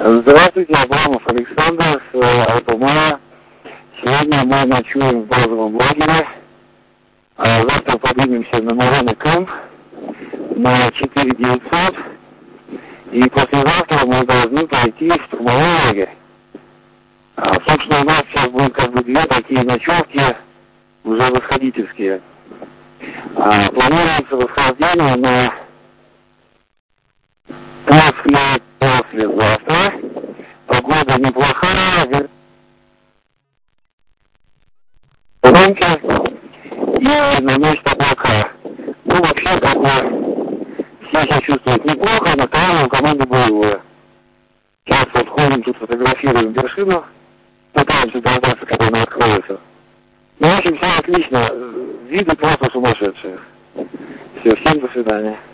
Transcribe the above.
Здравствуйте, Абрамов Александр с Алтумара. Сегодня мы ночуем в базовом лагере. Завтра поднимемся на Морена Кэмп на 4900. И послезавтра мы должны пройти в штурмовой лагерь. Собственно, у нас сейчас будет две такие ночевки, уже восходительские. Планируется восхождение на послезавтра. Погода неплохая, и на ночь облака. Ну, вообще, все себя чувствуют неплохо, настроение у команды боевое. Сейчас вот ходим тут, фотографируем вершину, пытаемся дождаться, когда она откроется. Ну, в общем, все отлично, виды просто сумасшедшие. Все, всем до свидания.